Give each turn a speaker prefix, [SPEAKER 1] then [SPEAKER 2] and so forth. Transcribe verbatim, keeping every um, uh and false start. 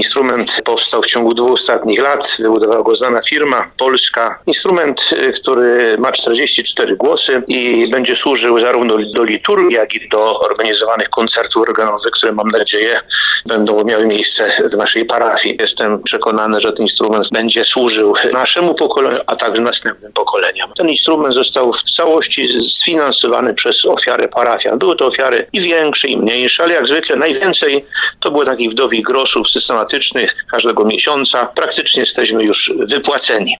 [SPEAKER 1] instrument powstał w ciągu dwóch ostatnich lat. Wybudowała go znana firma polska. Instrument, który ma czterdzieści cztery głosy i będzie służył zarówno do liturgii, jak i do organizowanych koncertów organowych, które mam nadzieję będą miały miejsce w naszej parafii. Jestem przekonany, że ten instrument będzie służył naszemu pokoleniu, a także następnym pokoleniom. Ten instrument został w całości sfinansowany przez ofiary parafian. Były to ofiary i większe, i mniejsze, ale jak zwykle najwięcej to było takich wdowich groszów systematycznych każdego miesiąca. Praktycznie jesteśmy już wypłaceni.